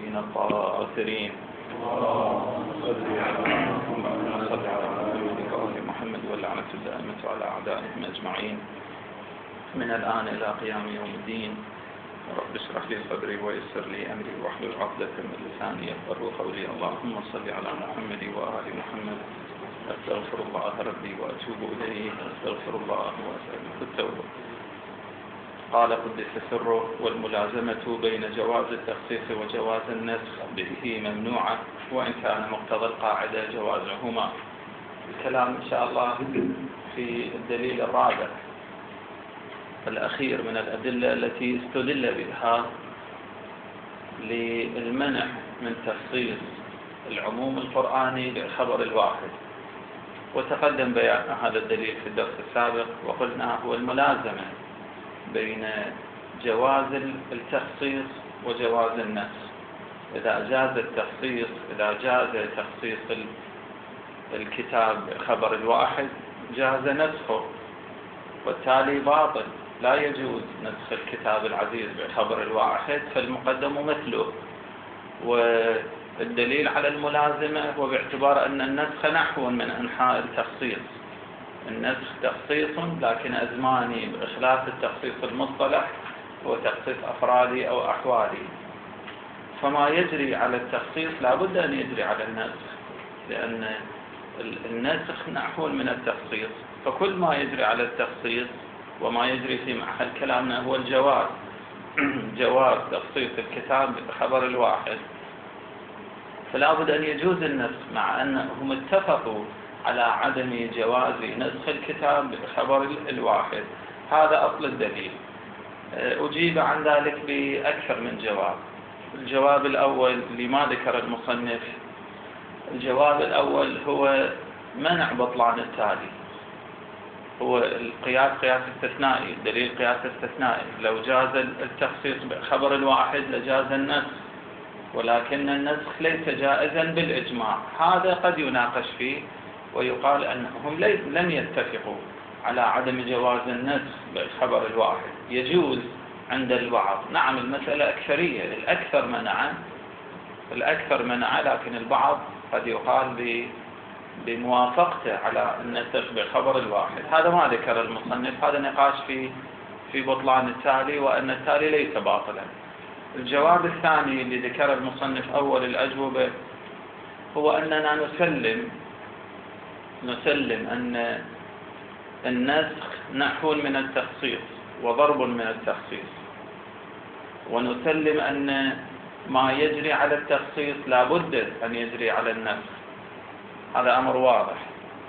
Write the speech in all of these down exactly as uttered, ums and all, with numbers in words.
العالمين الطاهرين. اللهم صل على نبيك وآل محمد واللعنة الدائمة على أعدائهم أجمعين من الآن إلى قيام يوم الدين. رب اشرح لي صدري ويسر لي أمري واحلل عقدة من لساني يفقهوا قولي. اللهم صل على محمد وآل محمد. أستغفر الله ربي وأتوب إليه، أستغفر الله وأسأله التوبة. قال قدس سره: والملازمة بين جواز التخصيص وجواز النسخ به ممنوعة، وإن كان مقتضى القاعدة جوازهما. الكلام إن شاء الله في الدليل الرابع الأخير من الأدلة التي استدل بها للمنع من تخصيص العموم القرآني بالخبر الواحد. وتقدم بيان هذا الدليل في الدرس السابق، وقلنا هو الملازمة بين جواز التخصيص وجواز النسخ. إذا جاز التخصيص إذا جاز تخصيص الكتاب بالخبر الواحد جاز نسخه، والتالي باطل، لا يجوز نسخ الكتاب العزيز بالخبر الواحد، فالمقدم مثله. والدليل على الملازمة هو باعتبار أن النسخ نحو من أنحاء التخصيص. النسخ تخصيص لكن أزماني، بخلاف التخصيص المصطلح هو تخصيص أفرادي أو أحوالي. فما يجري على التخصيص لا بد أن يجري على النسخ، لأن النسخ نحو من التخصيص. فكل ما يجري على التخصيص وما يجري في محل كلامنا هو الجواز جواز تخصيص الكتاب بالخبر الواحد، فلا بد أن يجوز النسخ، مع أنهم اتفقوا على عدم جواز نسخ الكتاب بالخبر الواحد. هذا أصل الدليل. أجيب عن ذلك بأكثر من جواب. الجواب الأول لما ذكر المصنف، الجواب الأول هو منع بطلان التالي. هو القياس قياس استثنائي، الدليل قياس استثنائي. لو جاز التخصيص بالخبر الواحد لجاز النسخ، ولكن النسخ ليس جائزا بالإجماع. هذا قد يناقش فيه ويقال أنهم لم يتفقوا على عدم جواز النسخ بالخبر الواحد. يجوز عند البعض، نعم المسألة أكثرية، الأكثر منع الأكثر منع لكن البعض قد يقال بموافقته على النسخ بالخبر الواحد. هذا ما ذكر المصنف، هذا نقاش في في بطلان التالي، وأن التالي ليس باطلا. الجواب الثاني اللي ذكر المصنف أول الأجوبة هو أننا نسلم نسلم أن النسخ نحو من التخصيص وضرب من التخصيص، ونسلم أن ما يجري على التخصيص لا بد أن يجري على النسخ. هذا أمر واضح،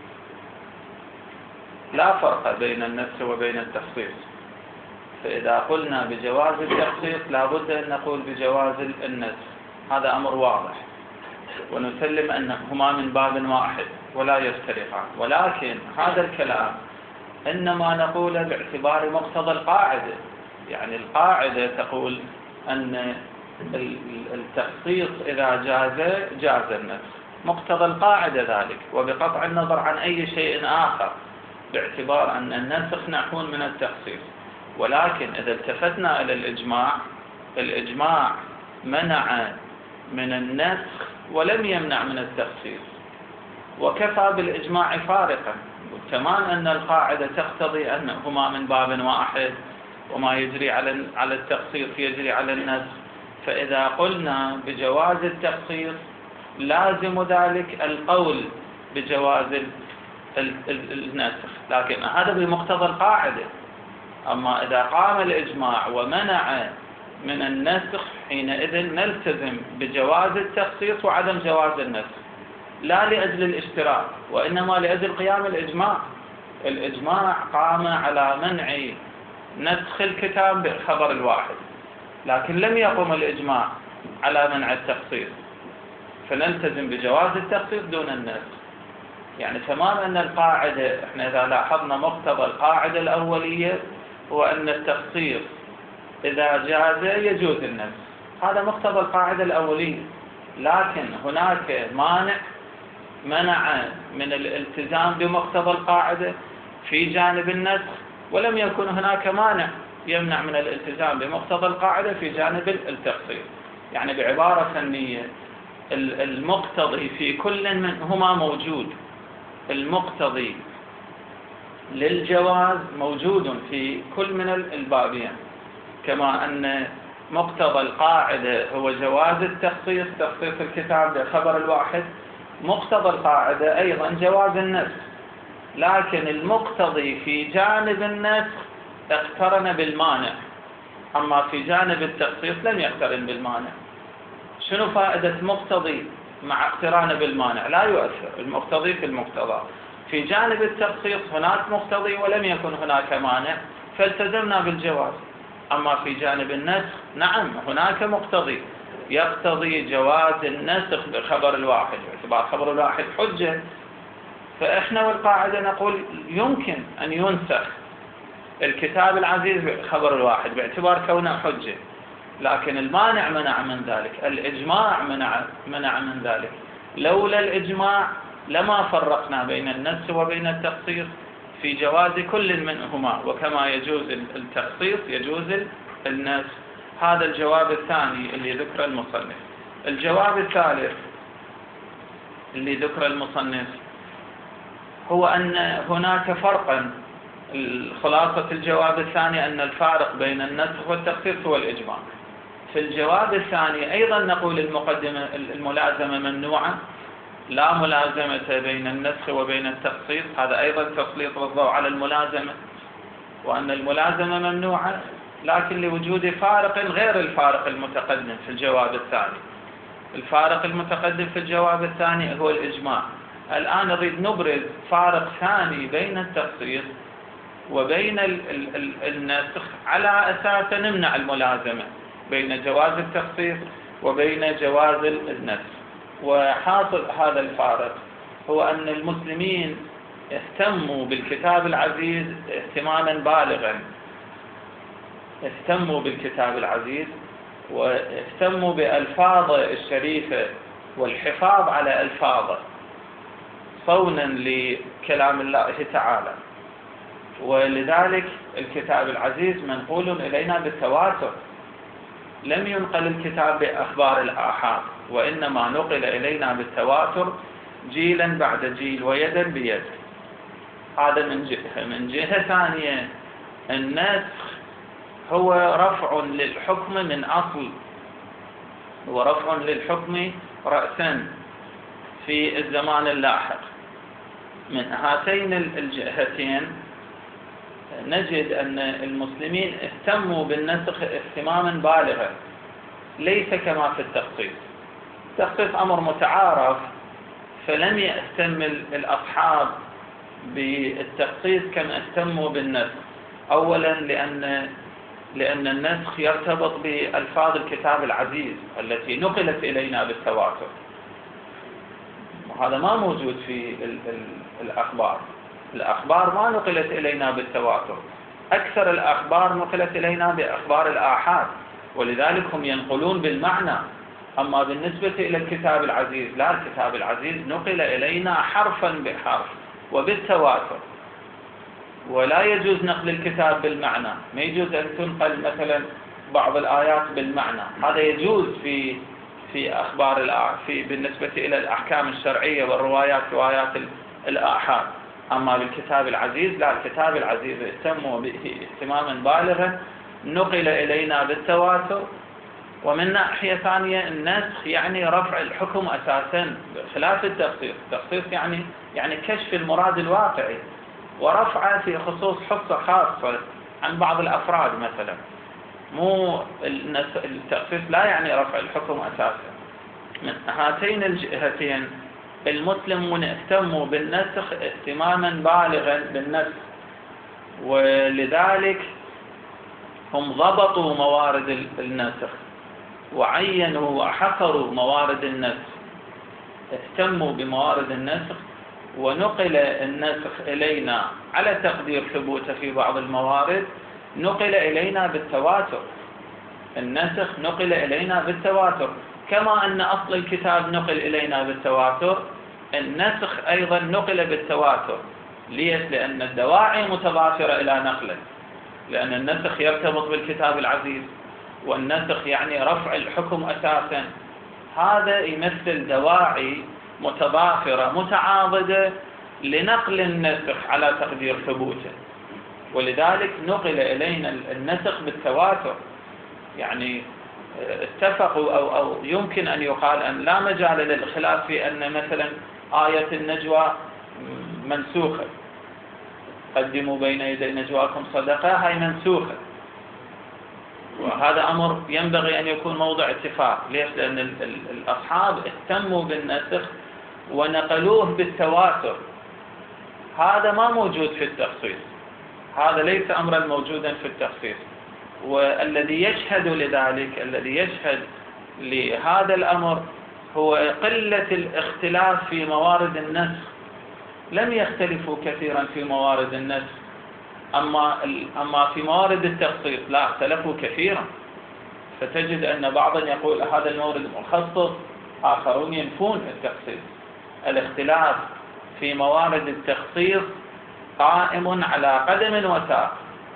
لا فرق بين النسخ وبين التخصيص. فإذا قلنا بجواز التخصيص لا بد أن نقول بجواز النسخ، هذا أمر واضح. ونسلم أنهما من باب واحد ولا يفترقان، ولكن هذا الكلام إنما نقوله باعتبار مقتضى القاعدة. يعني القاعدة تقول أن التخصيص إذا جاز جاز النسخ، مقتضى القاعدة ذلك، وبقطع النظر عن أي شيء آخر، باعتبار أن النسخ نحو من التخصيص. ولكن إذا التفتنا إلى الإجماع، الإجماع منع من النسخ ولم يمنع من التخصيص، وكفى بالإجماع فارقا. والتمام أن القاعدة تقتضي أنهما من باب واحد، وما يجري على على التخصيص يجري على النسخ. فإذا قلنا بجواز التخصيص لازم ذلك القول بجواز النسخ، لكن هذا بمقتضى القاعدة. أما إذا قام الإجماع ومنع من النسخ، حينئذ نلتزم بجواز التخصيص وعدم جواز النسخ، لا لأجل الاشتراك، وإنما لأجل قيام الإجماع. الإجماع قام على منع نسخ الكتاب بالخبر الواحد، لكن لم يقم الإجماع على منع التخصيص، فنلتزم بجواز التخصيص دون النسخ. يعني تمام أن القاعدة، احنا إذا لاحظنا مقتضى القاعدة الأولية هو أن التخصيص إذا جاز يجوز النسخ، هذا مقتضى القاعدة الأولية. لكن هناك مانع منع من الالتزام بمقتضى القاعدة في جانب النسخ، ولم يكن هناك مانع يمنع من الالتزام بمقتضى القاعدة في جانب التخصيص. يعني بعبارة فنية المقتضي في كل منهما موجود. المقتضي للجواز موجود في كل من البابين، كما أن مقتضى القاعدة هو جواز التخصيص، تخصيص الكتاب بخبر الواحد. مقتضى القاعدة أيضا جواز النسخ، لكن المقتضي في جانب النسخ اقترن بالمانع، أما في جانب التخصيص لم يقترن بالمانع. شنو فائدة مقتضي مع اقترانه بالمانع؟ لا يؤثر، المقتضي في المقتضى. في جانب التخصيص هناك مقتضي ولم يكن هناك مانع فالتزمنا بالجواز. أما في جانب النسخ نعم هناك مقتضي يقتضي جواز النسخ بخبر الواحد، باعتبار خبر الواحد حجة، فإحنا والقاعدة نقول يمكن أن ينسخ الكتاب العزيز بخبر الواحد باعتبار كونه حجة، لكن المانع منع من ذلك، الإجماع منع منع من ذلك. لولا الإجماع لما فرقنا بين النسخ وبين التخصيص في جواز كل منهما، وكما يجوز التخصيص يجوز النسخ. هذا الجواب الثاني اللي ذكر المصنف. الجواب الثالث اللي ذكر المصنف هو أن هناك فرقا. خلاصة الجواب الثاني أن الفارق بين النسخ والتخصيص هو الإجماع. في الجواب الثاني أيضا نقول المقدمة الملازمة ممنوعة، لا ملازمة بين النسخ وبين التخصيص، هذا أيضا تسليط الضوء على الملازمة، وأن الملازمة ممنوعة لكن لوجود فارق غير الفارق المتقدم في الجواب الثاني. الفارق المتقدم في الجواب الثاني هو الإجماع. الآن نريد نبرز فارق ثاني بين التخصيص وبين النسخ على أساس نمنع الملازمة بين جواز التخصيص وبين جواز النسخ. وحاصل هذا الفارق هو أن المسلمين اهتموا بالكتاب العزيز اهتماما بالغا، اهتموا بالكتاب العزيز واهتموا بألفاظه الشريفة والحفاظ على ألفاظه صونا لكلام الله تعالى. ولذلك الكتاب العزيز منقول إلينا بالتواتر، لم ينقل الكتاب بأخبار الآحاد، وإنما نقل إلينا بالتواتر جيلا بعد جيل ويدا بيد. هذا من جهة. من جهة ثانية النسخ هو رفع للحكم من أصل، هو رفع للحكم رأسا في الزمان اللاحق. من هاتين الجهتين نجد أن المسلمين اهتموا بالنسخ اهتماما بالغا، ليس كما في التخصيص. التخصيص أمر متعارف، فلم يهتم الأصحاب بالتخصيص كما اهتموا بالنسخ. أولا لأن لأن النسخ يرتبط بألفاظ الكتاب العزيز التي نقلت إلينا بالتواتر، وهذا ما موجود في الأخبار. الأخبار ما نقلت إلينا بالتواتر، أكثر الأخبار نقلت إلينا بأخبار الآحاد، ولذلك هم ينقلون بالمعنى. أما بالنسبة إلى الكتاب العزيز لا، الكتاب العزيز نقل إلينا حرفا بحرف وبالتواتر، ولا يجوز نقل الكتاب بالمعنى. ما يجوز أن تنقل مثلا بعض الآيات بالمعنى، هذا يجوز في في أخبار في بالنسبة إلى الأحكام الشرعية والروايات روايات الآحاد. أما بالكتاب العزيز لا، الكتاب العزيز اهتموا به اهتماما بالغا، نقل إلينا بالتواتر. ومن ناحية ثانية النسخ يعني رفع الحكم أساسا خلاف التخصيص. التخصيص يعني يعني كشف المراد الواقعي ورفعه في خصوص حصة خاصة عن بعض الأفراد مثلا. مو التخصيص لا يعني رفع الحكم أساسا. من هاتين الجهتين المسلمون اهتموا بالنسخ اهتماما بالغا بالنسخ، ولذلك هم ضبطوا موارد النسخ وعينوا وحصروا موارد النسخ، اهتموا بموارد النسخ، ونقل النسخ إلينا على تقدير ثبوته في بعض الموارد نقل إلينا بالتواتر. النسخ نقل إلينا بالتواتر، كما أن أصل الكتاب نقل إلينا بالتواتر، النسخ أيضا نقل بالتواتر. ليش؟ لأن الدواعي متضافرة إلى نقله، لأن النسخ يرتبط بالكتاب العزيز والنسخ يعني رفع الحكم أساسا، هذا يمثل دواعي متضافرة متعاضدة لنقل النسخ على تقدير ثبوته، ولذلك نقل إلينا النسخ بالتواتر. يعني اتفقوا أو, أو يمكن أن يقال أن لا مجال للخلاف في أن مثلا آية النجوى منسوخة، قدموا بين يدي نجواكم صدقة، هاي منسوخة، وهذا أمر ينبغي أن يكون موضع اتفاق. ليش؟ لأن الأصحاب اهتموا بالنسخ ونقلوه بالتواتر، هذا ما موجود في التخصيص، هذا ليس أمرا موجودا في التخصيص. والذي يشهد لذلك، الذي يشهد لهذا الأمر هو قلة الاختلاف في موارد النسخ، لم يختلفوا كثيرا في موارد النسخ، أما أما في موارد التخصيص لا، اختلفوا كثيرا. فتجد أن بعضا يقول هذا المورد مخصص، آخرون ينفون التخصيص. الاختلاف في موارد التخصيص قائم على قدم وساق،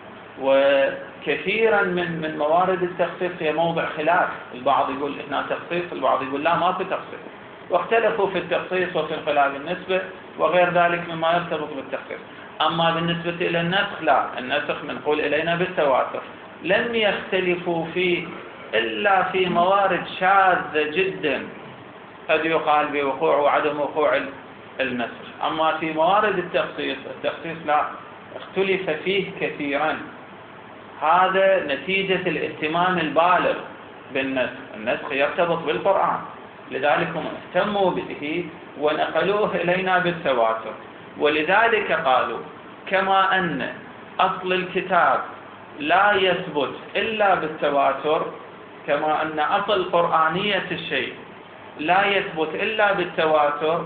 وكثيرا من من موارد التخصيص هي موضع خلاف، البعض يقول هنا تخصيص، البعض يقول لا ما في تخصيص، واختلفوا في التخصيص وفي انقلاب النسبة وغير ذلك مما يرتبط بالتخصيص. أما بالنسبة إلى النسخ لا، النسخ منقول إلينا بالتواتر، لم يختلفوا فيه إلا في موارد شاذة جدا قد يقال بوقوع وعدم وقوع النسخ. أما في موارد التخصيص، التخصيص لا، اختلف فيه كثيرا. هذا نتيجة الاهتمام البالغ بالنسخ، النسخ يرتبط بالقرآن، لذلك هم اهتموا به ونقلوه إلينا بالتواتر. ولذلك قالوا كما أن أصل الكتاب لا يثبت إلا بالتواتر، كما أن أصل قرآنية الشيء لا يثبت إلا بالتواتر،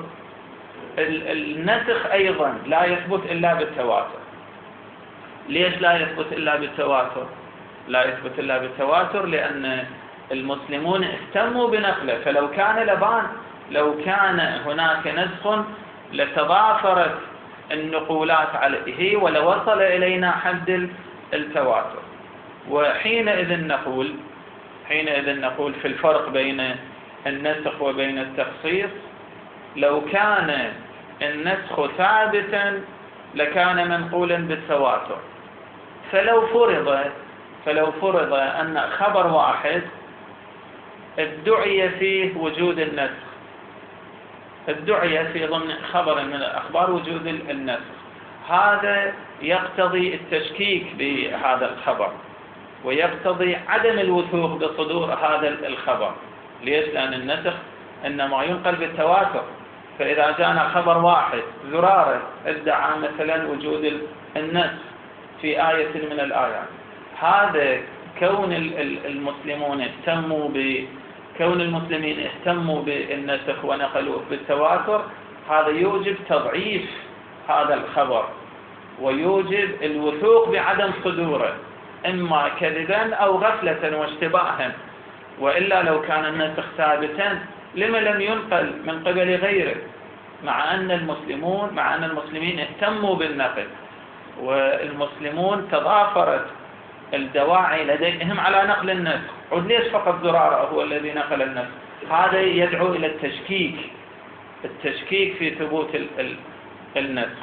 النسخ أيضا لا يثبت إلا بالتواتر. ليش لا يثبت إلا بالتواتر؟ لا يثبت إلا بالتواتر لأن المسلمون اهتموا بنقله، فلو كان لبان، لو كان هناك نسخ لتضافرت النقولات عليه ولوصل إلينا حد التواتر. وحينئذ نقول حينئذ نقول في الفرق بين النسخ وبين التخصيص، لو كان النسخ ثابتا لكان منقولا بالتواتر. فلو فرض فلو فرض أن خبر واحد ادعي فيه وجود النسخ، ادعي في ضمن خبر من الأخبار وجود النسخ، هذا يقتضي التشكيك بهذا الخبر ويقتضي عدم الوثوق بصدور هذا الخبر. ليش؟ لأن النسخ إنما ينقل بالتواتر. فإذا جاءنا خبر واحد زرارة ادعى مثلا وجود النسخ في آية من الآيات، هذا كون المسلمون اهتموا ب كون المسلمين اهتموا بالنسخ ونقلوه بالتواتر، هذا يوجب تضعيف هذا الخبر ويوجب الوثوق بعدم صدوره، إما كذبا أو غفلة واشتباها. وإلا لو كان النسخ ثابتا لما لم ينقل من قبل غيره، مع أن المسلمون مع أن المسلمين اهتموا بالنقل، والمسلمون تضافرت الدواعي لديهم على نقل النسخ. عد ليش فقط زرارة هو الذي نقل النسخ؟ هذا يدعو إلى التشكيك التشكيك في ثبوت النسخ.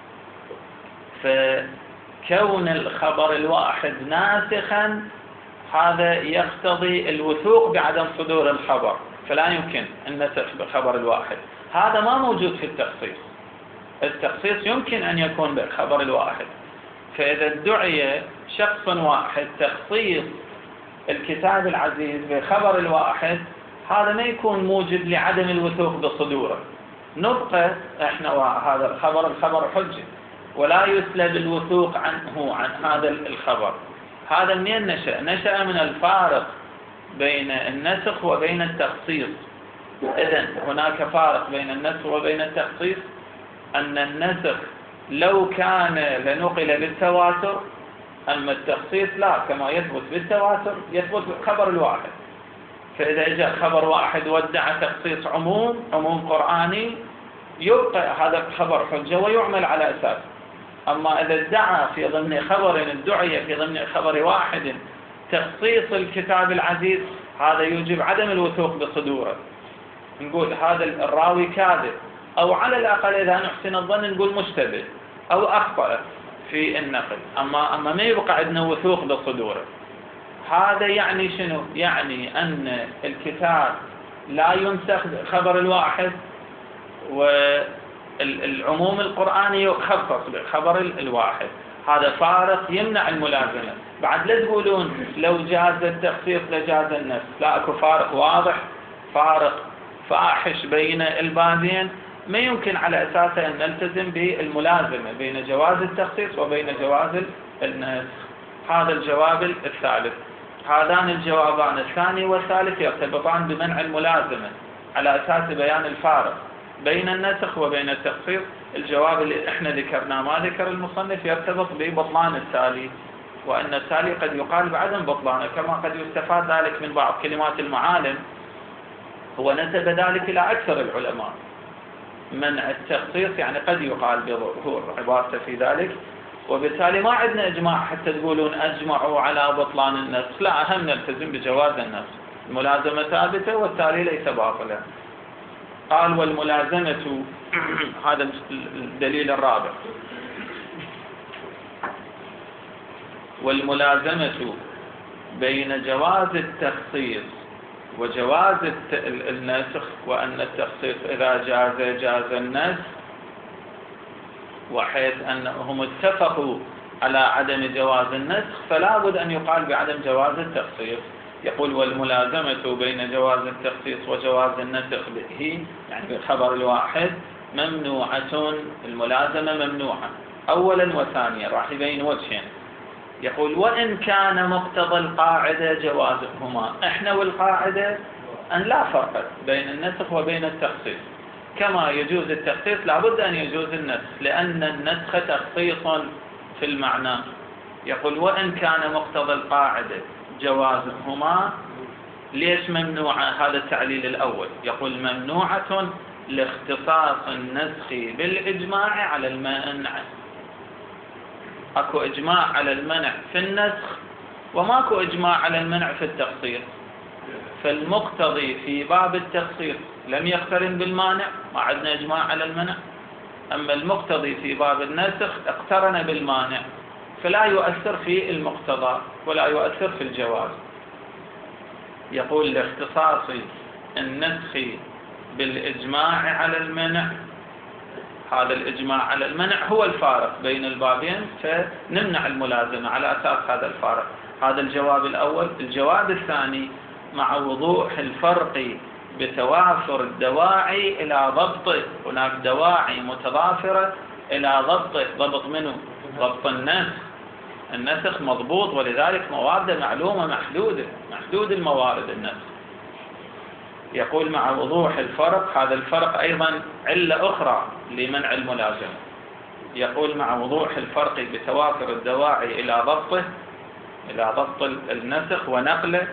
فكون الخبر الواحد ناسخا هذا يقتضي الوثوق بعدم صدور الخبر، فلا يمكن النسخ بالخبر الواحد. هذا ما موجود في التخصيص. التخصيص يمكن أن يكون بالخبر الواحد. فإذا ادعي شخص واحد تخصيص الكتاب العزيز بالخبر الواحد، هذا ما يكون موجب لعدم الوثوق بصدوره، نبقى احنا هذا الخبر الخبر حجة ولا يسلب الوثوق عنه عن هذا الخبر. هذا منين نشأ؟ نشأ من الفارق بين النسخ وبين التخصيص. إذن هناك فارق بين النسخ وبين التخصيص، أن النسخ لو كان لنقل بالتواتر، أما التخصيص لا، كما يثبت بالتواتر يثبت بالخبر الواحد. فإذا جاء خبر واحد وادعى تخصيص عموم عموم قرآني، يبقى هذا الخبر حجة ويعمل على أساس. أما إذا ادعى في ضمن خبر ادعي في ضمن خبر واحد تخصيص الكتاب العزيز هذا يوجب عدم الوثوق بصدوره، نقول هذا الراوي كاذب، أو على الأقل إذا نحسن الظن نقول مشتبه أو أخطأ في النقل، أما أما ما يبقى عندنا وثوق بصدوره. هذا يعني شنو؟ يعني أن الكتاب لا ينسخ خبر الواحد، والعموم القرآني يخصص بخبر الواحد. هذا فارق يمنع الملازمة. بعد لا تقولون لو جاز التخصيص لجاز النسخ، لا، اكو فارق واضح، فارق فاحش بين البابين، ما يمكن على أساسه أن نلتزم بالملازمة بين جواز التخصيص وبين جواز النسخ. هذا الجواب الثالث. هذان الجوابان الثاني والثالث يرتبطان بمنع الملازمة على أساس بيان الفارق بين النسخ وبين التخصيص. الجواب اللي احنا ذكرناه ما ذكر المصنف يرتبط ببطلان التالي، وأن التالي قد يقال بعدم بطلانه، كما قد يستفاد ذلك من بعض كلمات المعالم. هو نسب ذلك إلى أكثر العلماء، منع التخصيص يعني قد يقال بظهور عبارته في ذلك، وبالتالي ما عندنا إجماع حتى تقولون أجمعوا على بطلان النسخ، لا، أهم نلتزم بجواز النسخ. الملازمة ثابتة والتالي ليس باطلا. قال والملازمة هذا الدليل الرابع. والملازمة بين جواز التخصيص وجواز النسخ، وأن التخصيص إذا جاز جاز النسخ، وحيث أنهم اتفقوا على عدم جواز النسخ فلا بد أن يقال بعدم جواز التخصيص. يقول والملازمة بين جواز التخصيص وجواز النسخ به، يعني بالخبر الواحد، ممنوعة. الملازمة ممنوعة أولا وثانيا، راح يبين وجهين. يقول وإن كان مقتضى القاعدة جوازهما. احنا والقاعدة أن لا فرق بين النسخ وبين التخصيص، كما يجوز التخصيص لابد أن يجوز النسخ، لأن النسخ تخصيص في المعنى. يقول وإن كان مقتضى القاعدة جوازهما. ليش ممنوعة؟ هذا التعليل الأول. يقول ممنوعة لاختصاص النسخ بالإجماع على المنع. اكو إجماع على المنع في النسخ وماكو إجماع على المنع في التخصيص، فالمقتضي في باب التخصيص لم يقترن بالمانع، ما عندنا إجماع على المنع، أما المقتضي في باب النسخ اقترن بالمانع، فلا يؤثر في المقتضى ولا يؤثر في الجواز. يقول لاختصاص النسخ بالإجماع على المنع. هذا الإجماع على المنع هو الفارق بين البابين، فنمنع الملازمة على أساس هذا الفارق. هذا الجواب الأول. الجواب الثاني مع وضوح الفرق بتوافر الدواعي إلى ضبطه. هناك دواعي متضافرة إلى ضبطه. ضبط منه؟ ضبط النسخ. النسخ مضبوط، ولذلك موارده معلومة محدودة، محدود الموارد النسخ. يقول مع وضوح الفرق. هذا الفرق أيضا علة أخرى لمنع الملازمة. يقول مع وضوح الفرق بتوافر الدواعي إلى ضبطه، إلى ضبط النسخ ونقله.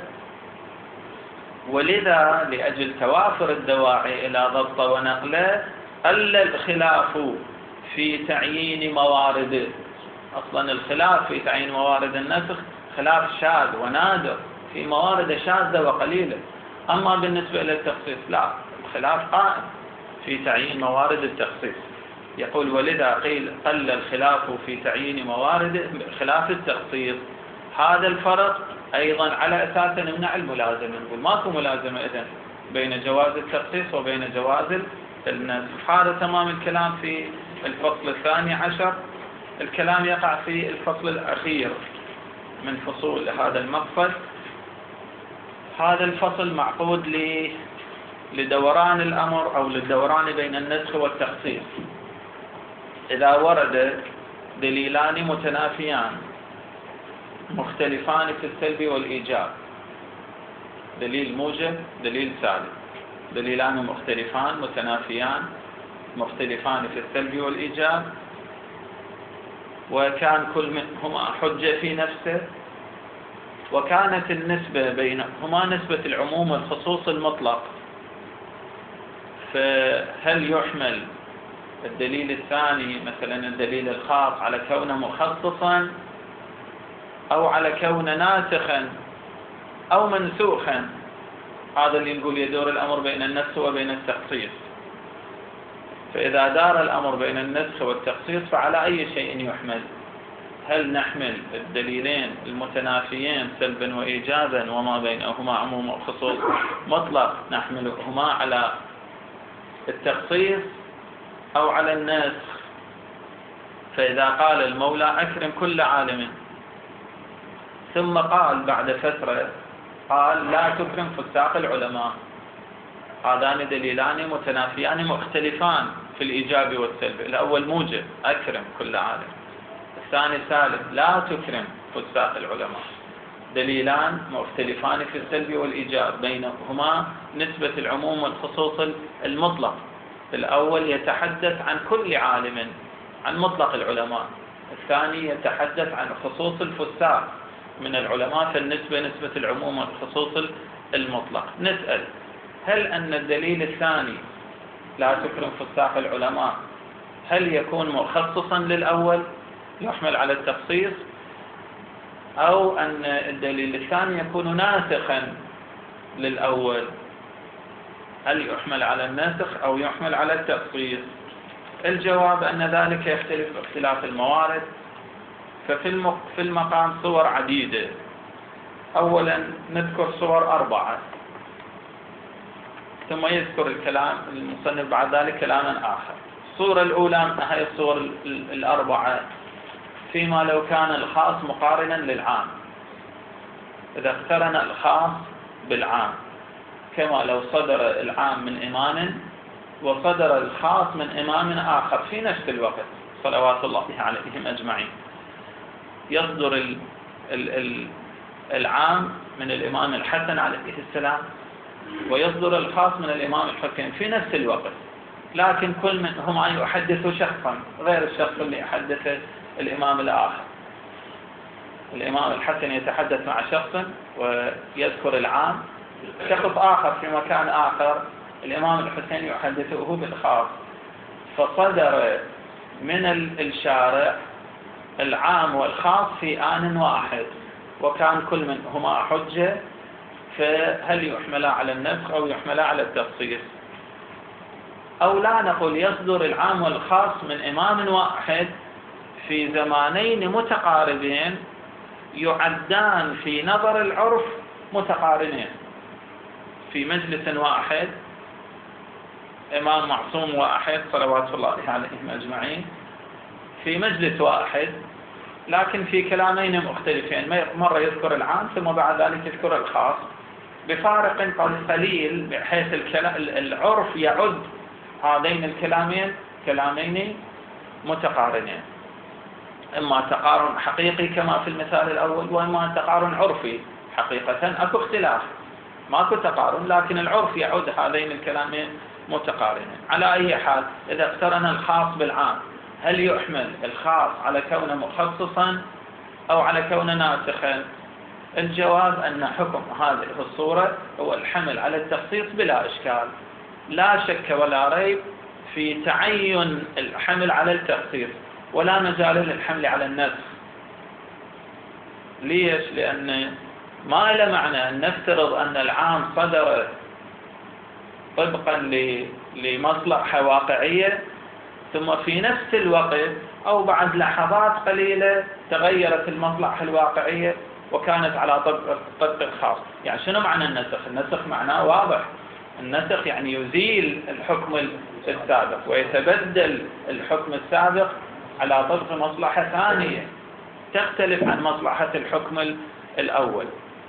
ولذا لأجل توافر الدواعي إلى ضبطه ونقله قل الخلاف في تعيين موارده. أصلا الخلاف في تعيين موارد النسخ خلاف شاذ ونادر، في موارد شاذة وقليلة. أما بالنسبة إلى التخصيص لا، الخلاف قائم في تعيين موارد التخصيص. يقول ولذا قيل قل الخلاف في تعيين موارد خلاف التخصيص. هذا الفرق أيضا على أساس نمنع الملازمة، نقول ماكو ملازمة إذن بين جواز التخصيص وبين جواز النسخ. هذا تمام الكلام في الفصل الثاني عشر. الكلام يقع في الفصل الأخير من فصول هذا المقصد. هذا الفصل معقود لدوران الأمر أو للدوران بين النسخ والتخصيص. إذا ورد دليلان متنافيان مختلفان في السلب والإيجاب، دليل موجب دليل سالب، دليلان مختلفان متنافيان مختلفان في السلب والإيجاب، وكان كل منهما حجة في نفسه، وكانت النسبة بينهما نسبة العموم والخصوص المطلق، فهل يحمل الدليل الثاني مثلا الدليل الخاص على كونه مخصصا أو على كونه ناسخا أو منسوخا. هذا اللي نقول يدور الأمر بين النسخ وبين التخصيص. فإذا دار الأمر بين النسخ والتخصيص فعلى أي شيء يحمل؟ هل نحمل الدليلين المتنافيين سلبا وإيجابا وما بينهما عموم وخصوص مطلق نحملهما على التخصيص أو على النسخ؟ فإذا قال المولى أكرم كل عالم، ثم قال بعد فترة قال لا تكرم فساق العلماء، هذان دليلان متنافيان مختلفان في الإيجاب والسلب. الأول موجب أكرم كل عالم، الثاني سالب لا تكرم فساق العلماء، دليلان مختلفان في السلب والإيجاب، بينهما نسبة العموم والخصوص المطلق. الأول يتحدث عن كل عالم، عن مطلق العلماء، الثاني يتحدث عن خصوص الفساق من العلماء، فالنسبة نسبة العموم والخصوص المطلق. نسأل هل أن الدليل الثاني لا تكرم فساق العلماء هل يكون مخصصا للأول يحمل على التخصيص، أو أن الدليل الثاني يكون ناسخا للأول، هل يحمل على الناسخ أو يحمل على التخصيص؟ الجواب أن ذلك يختلف باختلاف الموارد. ففي في المقام صور عديدة. أولا نذكر صور أربعة، ثم يذكر الكلام المصنف بعد ذلك كلاما آخر. الصورة الأولى هي الصور الأربعة فيما لو كان الخاص مقارنا للعام، إذا اقترن الخاص بالعام، كما لو صدر العام من إمام وصدر الخاص من إمام آخر في نفس الوقت صلوات الله عليهم أجمعين. يصدر ال ال ال العام من الإمام الحسن عليه السلام، ويصدر الخاص من الإمام الحسين في نفس الوقت، لكن كل منهما يحدث شخصا غير الشخص اللي يحدثه الإمام الآخر. الإمام الحسن يتحدث مع شخص ويذكر العام، شخص آخر في مكان آخر الإمام الحسين يحدثه بالخاص، فصدر من الشارع العام والخاص في آن واحد، وكان كل منهما حجة، فهل يحمل على النسخ أو يحمل على التخصيص؟ أو لا نقول يصدر العام والخاص من إمام واحد في زمانين متقاربين يعدان في نظر العرف متقارنين، في مجلس واحد إمام معصوم واحد صلوات الله عليهم أجمعين، في مجلس واحد لكن في كلامين مختلفين، مرة يذكر العام ثم بعد ذلك يذكر الخاص بفارق قليل، بحيث العرف يعد هذين الكلامين كلامين متقارنين، إما تقارن حقيقي كما في المثال الأول، وإما تقارن عرفي حقيقة أكو اختلاف، ماكو تقارن لكن العرف يعد هذين الكلامين متقارنين. على أي حال إذا اقترن الخاص بالعام هل يحمل الخاص على كونه مخصصا أو على كونه ناسخا؟ الجواب أن حكم هذه الصورة هو الحمل على التخصيص بلا إشكال، لا شك ولا ريب في تعين الحمل على التخصيص، ولا مجال للحمل على النسخ. ليش؟ لأن ما له معنى أن نفترض أن العام صدر طبقا لمصلحة واقعية، ثم في نفس الوقت أو بعد لحظات قليلة تغيرت المصلحة الواقعية وكانت على طبق الخاص. يعني شنو معنى النسخ؟ النسخ معناه واضح، النسخ يعني يزيل الحكم السابق ويتبدل الحكم السابق على طبق مصلحة ثانية تختلف عن مصلحة الحكم الأول.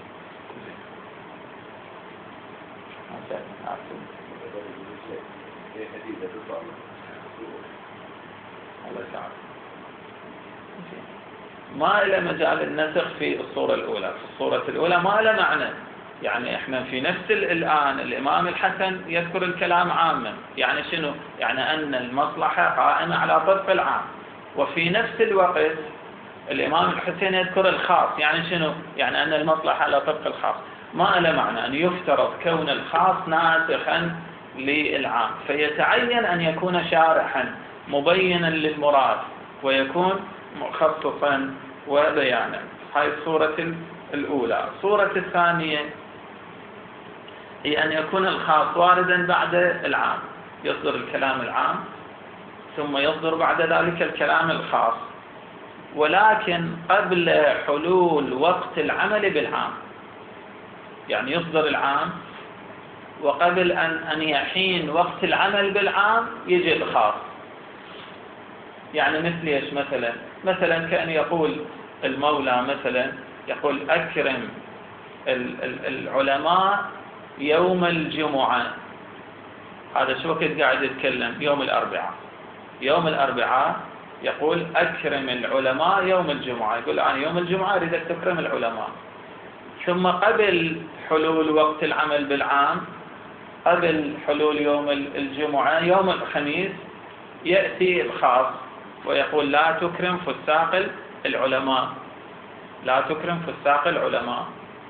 ما إلى مجال النسخ في الصورة الأولى. في الصورة الأولى ما له معنى، يعني إحنا في نفس الآن الإمام الحسن يذكر الكلام عاما، يعني شنو؟ يعني أن المصلحة قائمة على طبق العام، وفي نفس الوقت الإمام الحسين يذكر الخاص، يعني شنو؟ يعني أن المصلحة على طبق الخاص. ما له معنى أن يفترض كون الخاص ناسخا للعام، فيتعين أن يكون شارحا مبينا للمراد ويكون مخصصا وبيانا. هاي الصورة الأولى. الصورة الثانية هي أن يكون الخاص واردا بعد العام، يصدر الكلام العام ثم يصدر بعد ذلك الكلام الخاص، ولكن قبل حلول وقت العمل بالعام. يعني يصدر العام وقبل أن أن يحين وقت العمل بالعام يجي الخاص. يعني مثل ايش؟ مثلا مثلا كأن يقول المولى مثلا يقول أكرم العلماء يوم الجمعة. هذا شو وقت قاعد يتكلم؟ يوم الأربعاء. يوم الأربعاء يقول أكرم العلماء يوم الجمعة، يقول أنا يوم الجمعة أريدك تكرم العلماء. ثم قبل حلول وقت العمل بالعام، قبل حلول يوم الجمعة يوم الخميس يأتي الخاص ويقول لا تكرم فساق العلماء، لا تكرم فساق العلماء.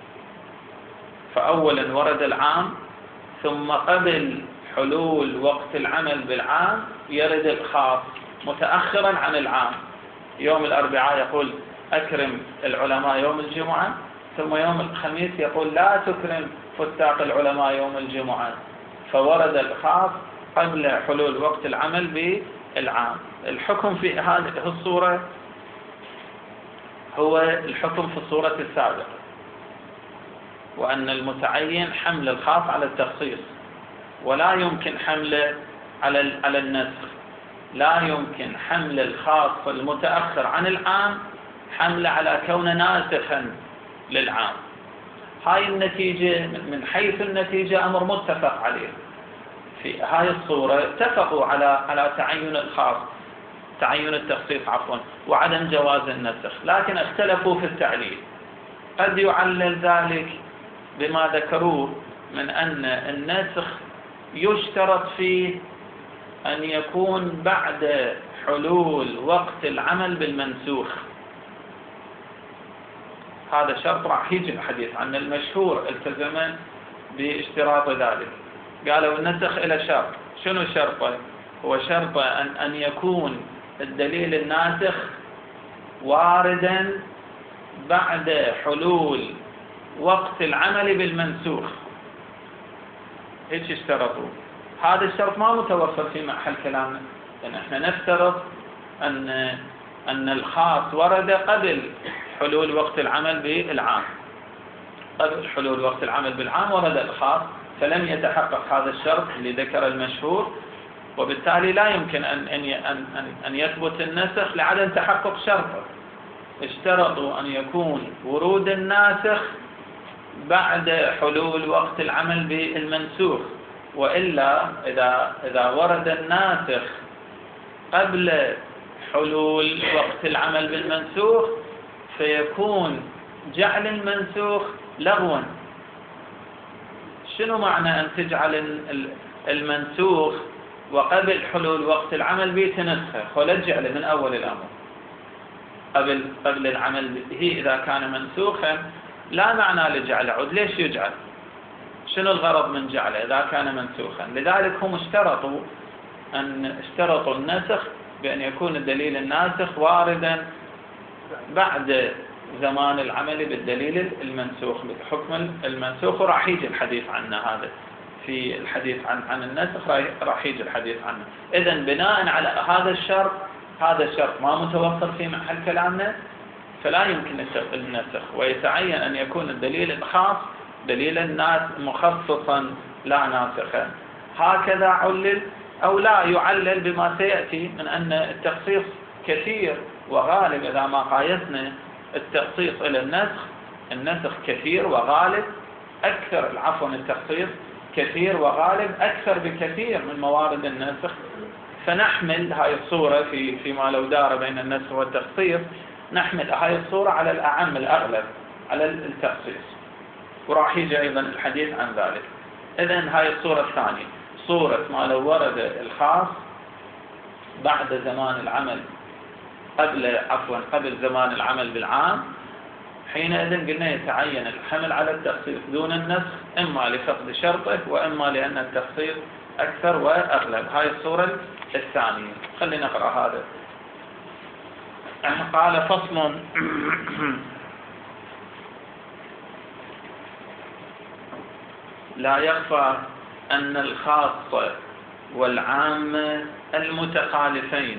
فأولا ورد العام، ثم قبل حلول وقت العمل بالعام يرد الخاص متأخرا عن العام. يوم الأربعاء يقول أكرم العلماء يوم الجمعة، ثم يوم الخميس يقول لا تكرم فساق العلماء يوم الجمعة. فورد الخاص قبل حلول وقت العمل بالعام. الحكم في هذه الصورة هو الحكم في الصورة السابقة، وأن المتعين حمل الخاص على التخصيص، ولا يمكن حمله على على النسخ. لا يمكن حمل الخاص المتأخر عن العام حمله على كونه ناسخا للعام. هاي النتيجة من حيث النتيجة أمر متفق عليه. في هاي الصورة اتفقوا على على تعين الخاص، تعين التخصيص عفوا، وعدم جواز النسخ، لكن اختلفوا في التعليل. قد يعلل ذلك بما ذكروه من أن النسخ يشترط فيه أن يكون بعد حلول وقت العمل بالمنسوخ. هذا شرط راح يجي الحديث عن المشهور التزم باشتراط ذلك. قالوا النسخ إلى شرط. شنو شرطه؟ هو شرط أن أن يكون الدليل الناسخ واردا بعد حلول وقت العمل بالمنسوخ. هيك اشترطوا. هذا الشرط ما متوفر في محل كلامنا، لأن احنا نفترض أن أن الخاص ورد قبل حلول وقت العمل بالعام. قبل حلول وقت العمل بالعام ورد الخاص، فلم يتحقق هذا الشرط اللي ذكر المشهور، وبالتالي لا يمكن أن أن أن يثبت النسخ لعدم تحقق شرطه. اشترطوا أن يكون ورود الناسخ بعد حلول وقت العمل بالمنسوخ، وإلا إذا إذا ورد الناسخ قبل حلول وقت العمل بالمنسوخ فيكون جعل المنسوخ لغوا. شنو معنى أن تجعل المنسوخ وقبل حلول وقت العمل به تنسخه؟ ولا تجعله من أول الأمر قبل قبل العمل به. إذا كان منسوخا لا معنى لجعله. عد ليش يجعل؟ شنو الغرض من جعله إذا كان منسوخا؟ لذلك هم اشترطوا أن اشترطوا النسخ بأن يكون الدليل الناسخ واردا بعد زمان العمل بالدليل المنسوخ بحكم المنسوخ. وراح يجي الحديث عنه هذا في الحديث عن عن النسخ، راح يجي الحديث عنه. إذن بناء على هذا الشرط، هذا الشرط ما متوفر في محل كلامنا، فلا يمكن النسخ، ويتعين أن يكون الدليل الخاص دليل الناس مخصصا لا ناسخا. هكذا علل أو لا يعلل بما سيأتي من أن التخصيص كثير وغالب. إذا ما قايسنا التخصيص إلى النسخ، النسخ كثير وغالب أكثر، عفوا التخصيص كثير وغالب أكثر بكثير من موارد النسخ. فنحمل هاي الصورة في فيما لو دار بين النسخ والتخصيص، نحمل هاي الصورة على الأعم الأغلب على التخصيص، وراح يجي أيضا الحديث عن ذلك. إذن هاي الصورة الثانية، صورة ما لو ورد الخاص بعد زمان العمل قبل عفوا قبل زمان العمل بالعام، حينئذ قلنا يتعين الحمل على التخصيص دون النسخ، إما لفقد شرطه وإما لأن التخصيص أكثر وأغلب. هاي الصورة الثانية. خلينا نقرأ هذا. قال فصل لا يخفى أن الخاص والعام المتخالفين.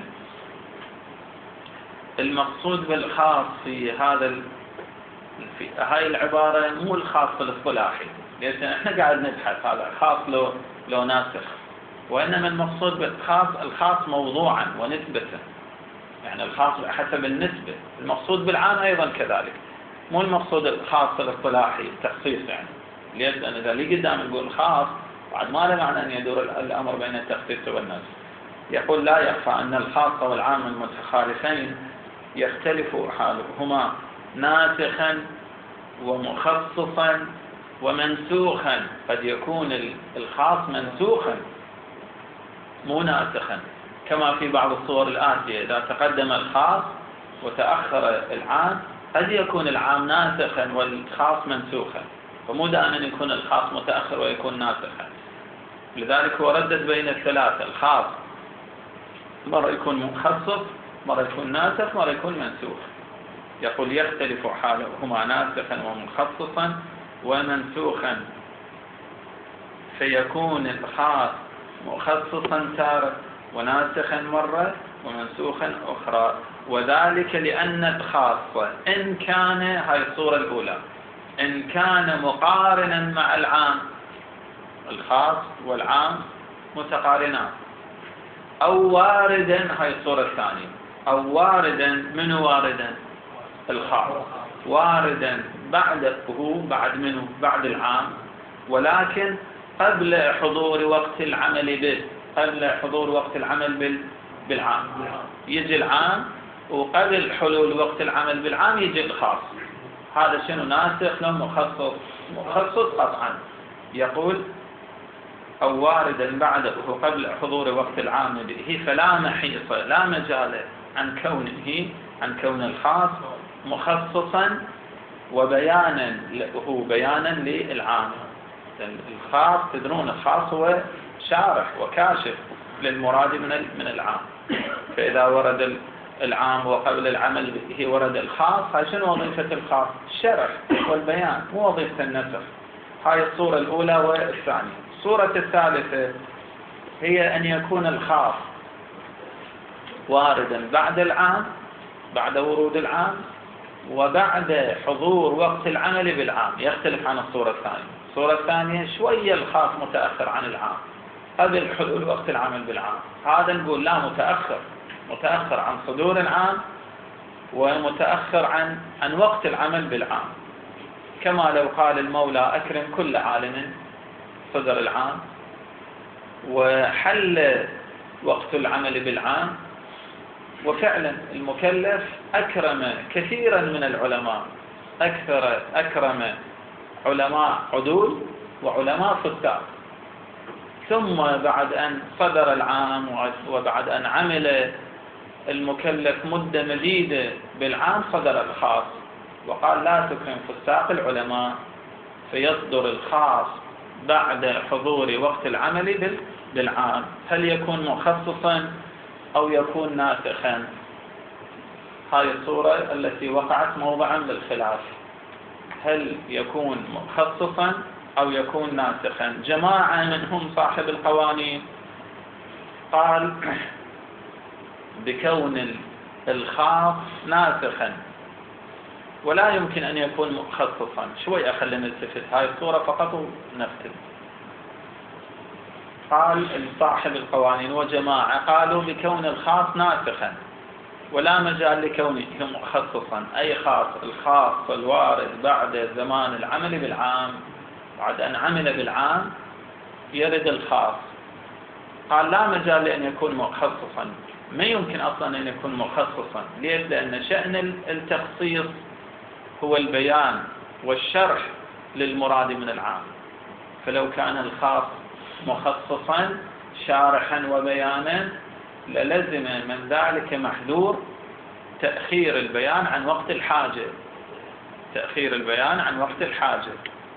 المقصود بالخاص في هذا في هاي العبارة مو الخاص الاصطلاحي، لأن احنا قاعد نبحث هذا خاص لو لو ناسخ، وإنما المقصود بالخاص الخاص موضوعا ونسبة، يعني الخاص حسب النسبة. المقصود بالعام أيضا كذلك، مو المقصود الخاص الاصطلاحي التخصيص، يعني لأن إذا لي قدام نقول خاص بعد ما له معنى أن يدور الأمر بين التخصيص والنسب. يقول لا يخفى أن الخاص والعام المتخالفين يختلف حالهما ناسخا ومخصصا ومنسوخا. قد يكون الخاص منسوخا مو ناسخا، كما في بعض الصور الآتية: إذا تقدم الخاص وتأخر العام قد يكون العام ناسخا والخاص منسوخا، فمو دائما يكون الخاص متأخر ويكون ناسخا. لذلك هو ردد بين الثلاثة: الخاص مرة يكون مخصص، مرة يكون ناسخ، مرة يكون منسوخ. يقول يختلف حالهما ناسخا ومخصصا ومنسوخا، فيكون الخاص مخصصا تارة وناسخا مرة ومنسوخا أخرى. وذلك لأن الخاص إن كان، هاي الصورة الأولى، إن كان مقارنا مع العام، الخاص والعام متقارنان، أو واردا، هاي الصورة الثانية، أو واردا. منو واردا؟ الخاص واردا بعده، بعد منه؟ بعد العام، ولكن قبل حضور وقت العمل به، قبل حضور وقت العمل بالعام. يجي العام وقبل حلول وقت العمل بالعام يجي الخاص. هذا شنو؟ ناسخ لو مخصص؟ مخصص قطعا. يقول أو واردا بعده قبل حضور وقت العام به، فلا محيص، لا مجال عن كونه عن كون الخاص مخصصا وبيانا له، بيانا للعام. الخاص تدرون الخاص هو شارح وكاشف للمراد من من العام، فإذا ورد العام وقبل العمل به ورد الخاص، هاي شنو وظيفة الخاص؟ الشرح والبيان، مو وظيفة النسخ. هاي الصورة الأولى والثانية. الصورة الثالثة هي أن يكون الخاص واردا بعد العام، بعد ورود العام، وبعد حضور وقت العمل بالعام. يختلف عن الصورة الثانية. الصورة الثانية شوية الخاص متأخر عن العام، قبل حلول وقت العمل بالعام. هذا نقول لا، متأخر، متأخر عن صدور العام ومتأخر عن عن وقت العمل بالعام. كما لو قال المولى أكرم كل عالم صدر العام وحل وقت العمل بالعام، وفعلا المكلف أكرم كثيرا من العلماء، أكثر أكرم علماء عدول وعلماء فساق، ثم بعد أن صدر العام وبعد أن عمل المكلف مدة مديدة بالعام صدر الخاص، وقال لا تكرم فساق العلماء، فيصدر الخاص بعد حضور وقت العمل بالعام. هل يكون مخصصا أو يكون ناسخا؟ هذه الصورة التي وقعت موضعا للخلاف، هل يكون مخصصا أو يكون ناسخا. جماعة منهم صاحب القوانين قال بكون الخاص ناسخا ولا يمكن أن يكون مخصصا. شوي أخلينا نلتفت هاي الصورة فقط ونفتت. قال صاحب القوانين وجماعة قالوا بكون الخاص ناسخا ولا مجال لكونه مخصصا، أي خاص، الخاص الوارد بعد زمان العمل بالعام، بعد أن عمل بالعام يرد الخاص. قال لا مجال لأن يكون مخصصا، ما يمكن أصلا أن يكون مخصصا. ليش؟ لأن شأن التخصيص هو البيان والشرح للمراد من العام، فلو كان الخاص مخصصا شارحا وبيانا للزم من ذلك محذور تأخير البيان عن وقت الحاجة، تأخير البيان عن وقت الحاجة.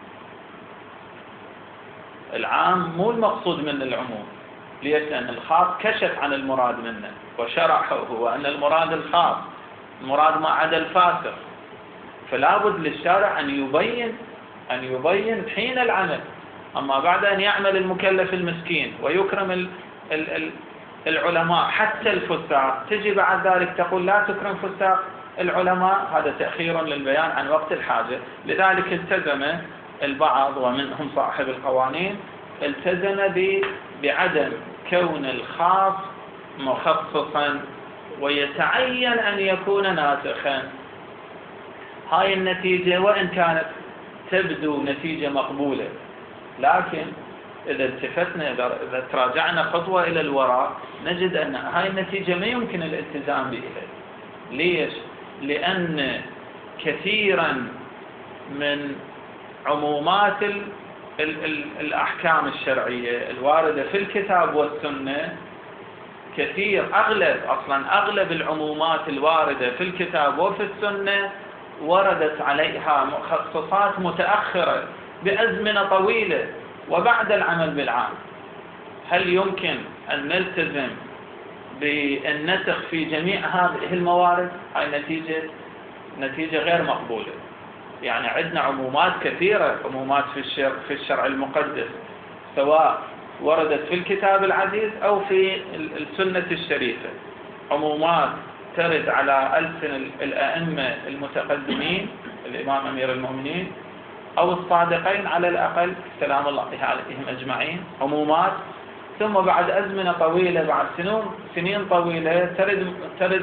العام مو المقصود من العموم، ليش؟ لأن الخاص كشف عن المراد منه وشرحه هو أن المراد الخاص، المراد ما عدا الفاسق، فلا بد للشارع أن يبين أن يبين حين العمل أما بعد أن يعمل المكلف المسكين ويكرم ال ال ال العلماء حتى الفساق، تجي بعد ذلك تقول لا تكرم فساق العلماء، هذا تأخير للبيان عن وقت الحاجة. لذلك التزم البعض ومنهم صاحب القوانين التزم بعدم كون الخاص مخصصا ويتعين أن يكون ناسخا. هاي النتيجة وإن كانت تبدو نتيجة مقبولة، لكن إذا التفتنا إذا تراجعنا خطوة إلى الوراء نجد أن هاي النتيجة ما يمكن الالتزام بها. ليش؟ لأن كثيرا من عمومات ال ال ال الأحكام الشرعية الواردة في الكتاب والسنة، كثير أغلب أصلا أغلب العمومات الواردة في الكتاب وفي السنة وردت عليها مخصصات متأخرة بأزمنة طويلة وبعد العمل بالعام. هل يمكن أن نلتزم بالنسخ في جميع هذه الموارد؟ هاي نتيجة نتيجة غير مقبولة. يعني عندنا عمومات كثيرة، عمومات في الشرع في الشرع المقدس سواء وردت في الكتاب العزيز أو في السنة الشريفة، عمومات ترد على ألسن الأئمة المتقدمين، الإمام أمير المؤمنين أو الصادقين على الأقل سلام الله عليهم أجمعين، عمومات ثم بعد أزمنة طويلة بعد سنين سنين طويلة ترد ترد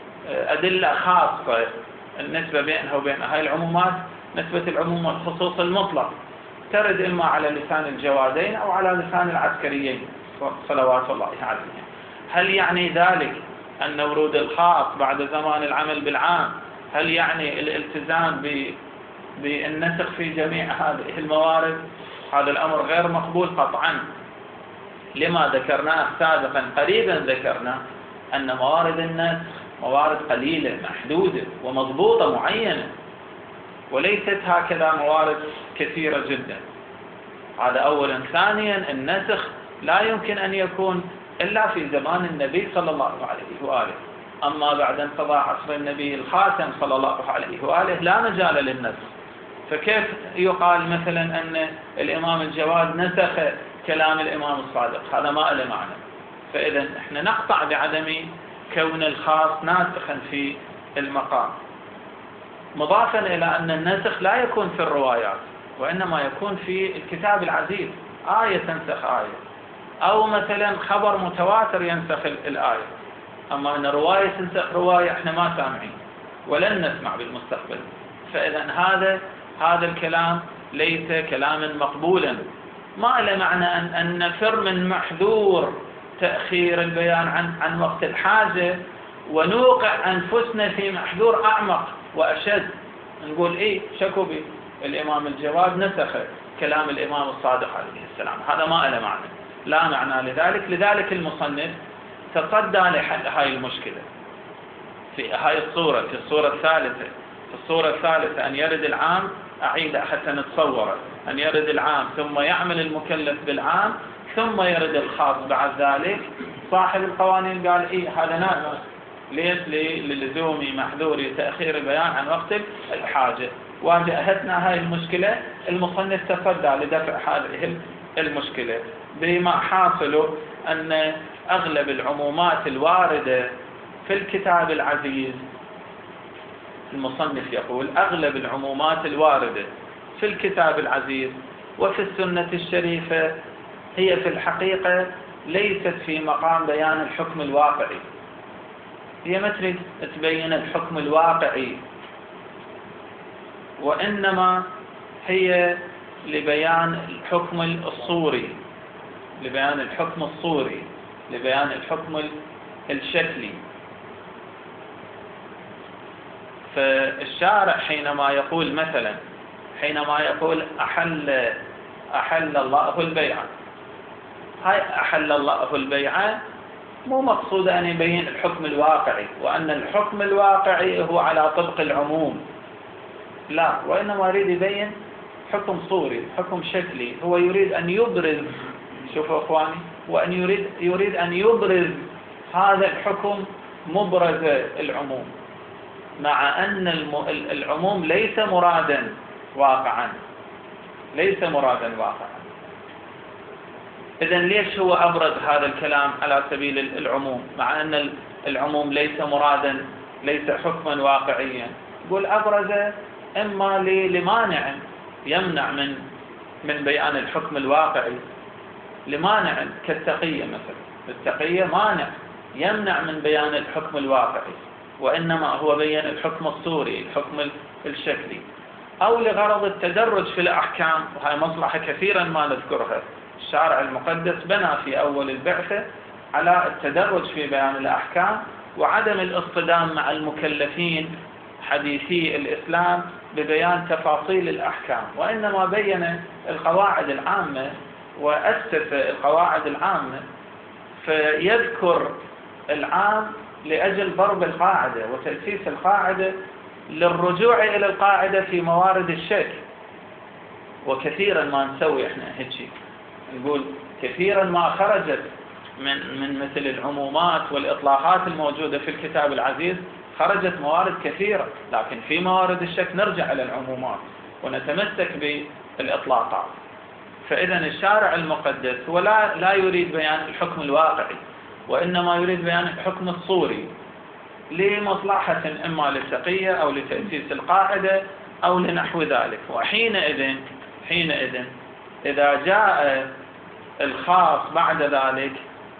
أدلة خاصة النسبة بينها وبين هاي العمومات، نسبة العموم والخصوص المطلق ترد إما على لسان الجوادين أو على لسان العسكريين صلوات الله عليهم. هل يعني ذلك أن ورود الخاص بعد زمان العمل بالعام هل يعني الالتزام بالنسخ في جميع هذه الموارد؟ هذا الأمر غير مقبول قطعا. لما ذكرناه سابقا قريبا ذكرنا أن موارد النسخ موارد قليلة محدودة ومضبوطة معينة، وليست هكذا موارد كثيرة جدا. هذا أولا. ثانيا النسخ لا يمكن أن يكون إلا في زمان النبي صلى الله عليه وآله، أما بعد انقضاء عصر النبي الخاتم صلى الله عليه وآله لا مجال للنسخ. فكيف يقال مثلا أن الإمام الجواد نسخ كلام الإمام الصادق؟ هذا ما له معنى. فإذا احنا نقطع بعدم كون الخاص ناسخا في المقام، مضافا إلى أن النسخ لا يكون في الروايات وإنما يكون في الكتاب العزيز، آية تنسخ آية أو مثلا خبر متواتر ينسخ الآية. أما أن رواية تنسخ رواية احنا ما سامعين ولن نسمع بالمستقبل. فإذا هذا هذا الكلام ليس كلاما مقبولا، ما له معنى أن, أن نفر من محذور تأخير البيان عن عن وقت الحاجة ونوقع أنفسنا في محذور أعمق وأشد، نقول إيه شكو بي الإمام الجواد نسخ كلام الإمام الصادق عليه السلام. هذا ما له معنى، لا معنى لذلك. لذلك المصنف تصدى لحل هاي المشكلة في هاي الصورة، في الصورة الثالثة. في الصورة الثالثة أن يرد العام، أعيد حتى نتصور، أن يرد العام ثم يعمل المكلف بالعام ثم يرد الخاص بعد ذلك. صاحب القوانين قال إيه هذا ناسخ، ليش؟ للزوم محذور تأخير البيان عن وقت الحاجة. واجهتنا هاي المشكلة، المصنف تصدى لدفع هذه المشكلة بما حاصله أن أغلب العمومات الواردة في الكتاب العزيز، المصنف يقول أغلب العمومات الواردة في الكتاب العزيز وفي السنة الشريفة هي في الحقيقة ليست في مقام بيان الحكم الواقعي، هي ما تريد تبين الحكم الواقعي، وإنما هي لبيان الحكم الصوري، لبيان الحكم الصوري، لبيان الحكم الشكلي. فالشارع حينما يقول مثلا حينما يقول أحل أحل الله البيع، هاي أحل الله البيع مو مقصود أن يبين الحكم الواقعي وأن الحكم الواقعي هو على طبق العموم، لا، وإنما يريد يبين حكم صوري، حكم شكلي. هو يريد أن يبرز، شوفوا أخواني، وأن يريد يريد أن يبرز هذا الحكم مبرز العموم، مع أن العموم ليس مرادا واقعا، ليس مرادا واقعا. إذن ليش هو أبرز هذا الكلام على سبيل العموم مع أن العموم ليس مرادا، ليس حكما واقعيا؟ يقول أبرز إما لمانع يمنع من من بيان الحكم الواقعي، لمانع كالتقية مثلا، التقية مانع يمنع من بيان الحكم الواقعي، وإنما هو بيان الحكم الصوري، الحكم الشكلي، أو لغرض التدرج في الأحكام، وهي مصلحة كثيرا ما نذكرها. الشارع المقدس بنى في أول البعثة على التدرج في بيان الأحكام وعدم الاصطدام مع المكلفين حديثي الإسلام ببيان تفاصيل الأحكام، وإنما بين القواعد العامة وأسس القواعد العامة، فيذكر العام لأجل ضرب القاعدة وتأسيس القاعدة للرجوع إلى القاعدة في موارد الشك. وكثيرا ما نسوي احنا هيك، نقول كثيرا ما خرجت من من مثل العمومات والإطلاقات الموجودة في الكتاب العزيز، خرجت موارد كثيرة، لكن في موارد الشك نرجع إلى العمومات ونتمسك بالإطلاقات. فإذا الشارع المقدس هو لا لا يريد بيان الحكم الواقعي، وإنما يريد بيان الحكم الصوري لمصلحة إما للتقية أو لتأسيس القاعدة أو لنحو ذلك. وحينئذ حينئذ إذا جاء الخاص بعد ذلك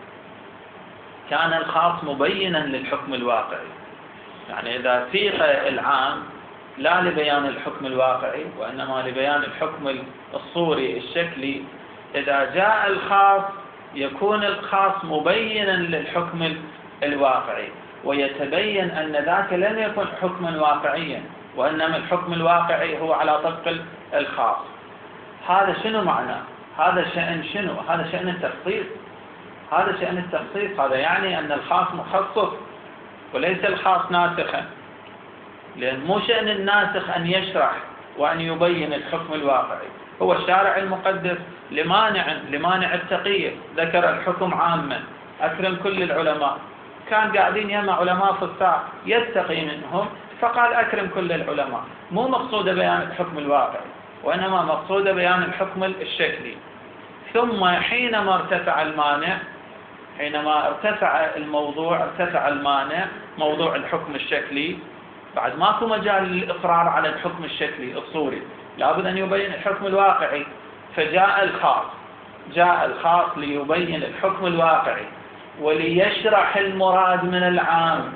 كان الخاص مبينا للحكم الواقعي، يعني إذا سيق العام لا لبيان الحكم الواقعي وإنما لبيان الحكم الصوري الشكلي، إذا جاء الخاص يكون الخاص مبينا للحكم الواقعي، ويتبين أن ذاك لم يكن حكما واقعيا، وإنما الحكم الواقعي هو على طبق الخاص. هذا شنو معناه؟ هذا شأن شنو؟ هذا شأن التخصيص. هذا شأن التخصيص، هذا يعني أن الخاص مخصص وليس الخاص ناسخا، لأن مو شأن الناسخ أن يشرح وأن يبين الحكم الواقعي. هو الشارع المقدس لمانع لمانع التقية ذكر الحكم عاما، أكرم كل العلماء، كان قاعدين يما علماء فصاح يتقي منهم فقال أكرم كل العلماء، مو مقصود بيان الحكم الواقعي وإنما مقصود بيان الحكم الشكلي. ثم حينما ارتفع المانع، حينما ارتفع الموضوع ارتفع المانع موضوع الحكم الشكلي، بعد ماكو مجال للإصرار على الحكم الشكلي الصوري، لابد أن يبين الحكم الواقعي. فجاء الخاص جاء الخاص ليبين الحكم الواقعي وليشرح المراد من العام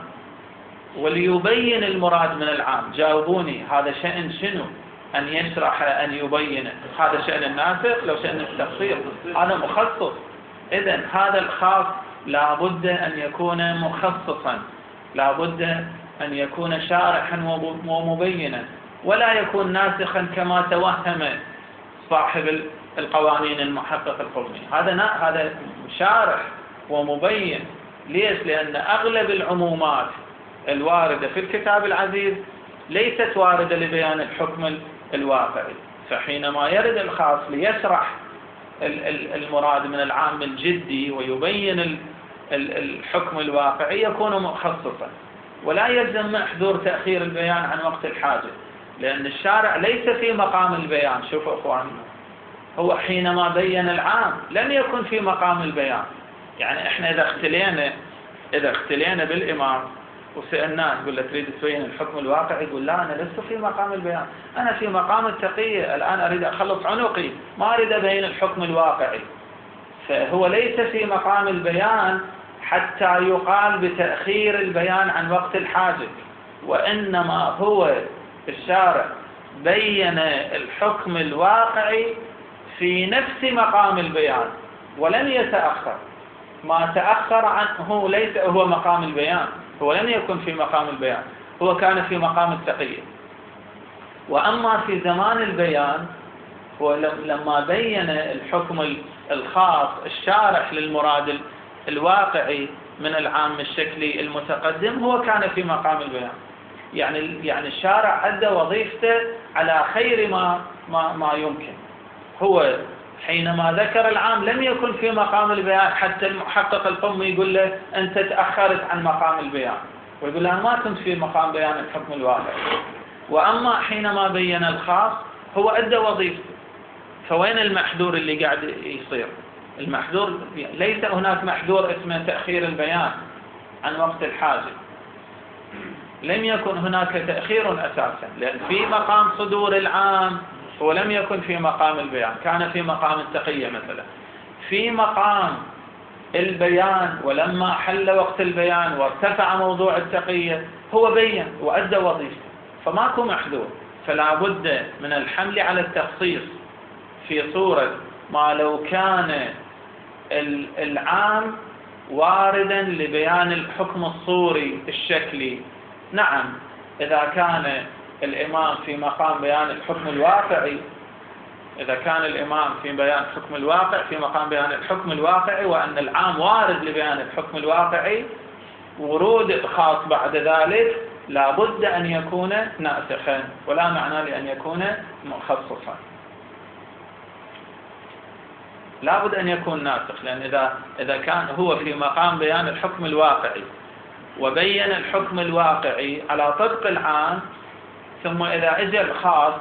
وليبين المراد من العام. جاوبوني، هذا شأن شنو؟ أن يشرح أن يبين، هذا شأن الناسخ لو شأن التخصيص هذا مخصص. إذن هذا الخاص لابد أن يكون مخصصا، لابد أن يكون شارحا ومبينا، ولا يكون ناسخا كما توهم صاحب القوانين المحقق القومي. هذا هذا شارح ومبين. ليش؟ لأن أغلب العمومات الواردة في الكتاب العزيز ليست واردة لبيان الحكم الواقعي، فحينما يرد الخاص ليشرح المراد من العام الجدي ويبين الحكم الواقعي يكون مخصصا، ولا يلزم محذور تأخير البيان عن وقت الحاجة، لأن الشارع ليس في مقام البيان. شوفوا أخواني، هو حينما بين العام لم يكن في مقام البيان. يعني إحنا إذا اختلينا إذا اختلينا بالإمام وسألناه نقول له تريد تبين الحكم الواقعي، يقول لا أنا لست في مقام البيان، أنا في مقام التقية، الآن أريد أخلص عنقي، ما أريد أبين الحكم الواقعي. فهو ليس في مقام البيان حتى يقال بتأخير البيان عن وقت الحاجة، وإنما هو الشارع بين الحكم الواقعي في نفس مقام البيان ولم يتأخر. ما تأخر عنه ليس هو مقام البيان، هو لم يكن في مقام البيان، هو كان في مقام التقية. وأما في زمان البيان هو لما بين الحكم الخاص الشارح للمراد الواقعي من العام الشكلي المتقدم، هو كان في مقام البيان. يعني يعني الشارع أدى وظيفته على خير ما ما ما يمكن. هو حينما ذكر العام لم يكن في مقام البيان، حتى المحقق القومي يقول له أنت تأخرت عن مقام البيان، ويقول له ما كنت في مقام بيان الحكم الواقعي. وأما حينما بين الخاص هو أدى وظيفته، فوين المحذور اللي قاعد يصير؟ المحذور ليس هناك محذور اسمه تأخير البيان عن وقت الحاجة. لم يكن هناك تأخير أساسا، لأن في مقام صدور العام ولم يكن في مقام البيان، كان في مقام التقية مثلا. في مقام البيان ولما حل وقت البيان وارتفع موضوع التقية هو بين وأدى وظيفته، فماكو محذور. فلا بد من الحمل على التخصيص في صورة ما لو كان العام واردا لبيان الحكم الصوري الشكلي. نعم، إذا كان الإمام في مقام بيان الحكم الواقعي، إذا كان الإمام في بيان الحكم الواقع في مقام بيان الحكم الواقعي، وأن العام وارد لبيان الحكم الواقعي، ورود الخاص بعد ذلك لا بد أن يكون ناسخا، ولا معنى لأن يكون مخصصا. لا بد أن يكون ناسخ، لأن إذا إذا كان هو في مقام بيان الحكم الواقعي وبين الحكم الواقعي على طبق العام، ثم إذا اجى الخاص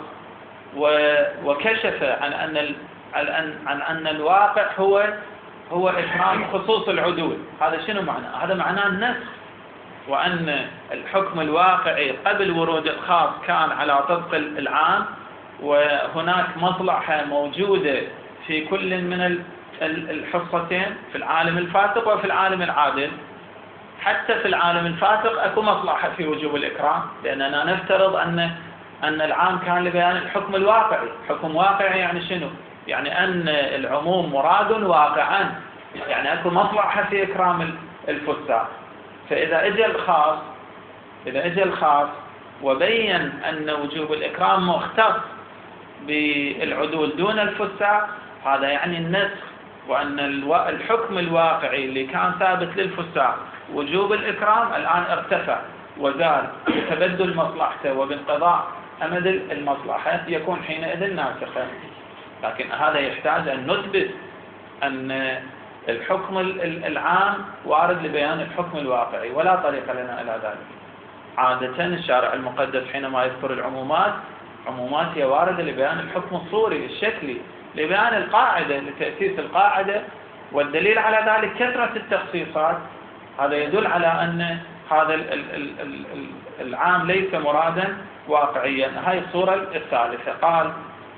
وكشف عن أن عن أن الواقع هو هو إكرام خصوص العدول، هذا شنو معناه؟ هذا معناه النسخ، وأن الحكم الواقعي قبل ورود الخاص كان على طبق العام، وهناك مصلحة موجودة في كل من الحصتين، في العالم الفاسق وفي العالم العادل. حتى في العالم الفاسق اكو مصلحة في وجوب الإكرام، لأننا نفترض أن أن العام كان لبيان الحكم الواقعي. حكم واقعي يعني شنو؟ يعني أن العموم مراد واقعا، يعني اكو مصلحة في إكرام الفساق. فإذا اجى الخاص إذا اجى الخاص وبين أن وجوب الإكرام مختص بالعدول دون الفساق، هذا يعني النسخ، وأن الحكم الواقعي اللي كان ثابت للفساق وجوب الإكرام الآن ارتفع وزال بتبدل مصلحته وبانقضاء أمد المصلحة، يكون حينئذ ناسخا. لكن هذا يحتاج أن نثبت أن الحكم العام وارد لبيان الحكم الواقعي، ولا طريق لنا إلى ذلك. عادة الشارع المقدس حينما يذكر العمومات، عمومات هي واردة لبيان الحكم الصوري الشكلي، لبيان القاعدة، لتأسيس القاعدة. والدليل على ذلك كثرة التخصيصات. هذا يدل على أن هذا العام ليس مرادا واقعيا. هاي الصورة الثالثة. قال: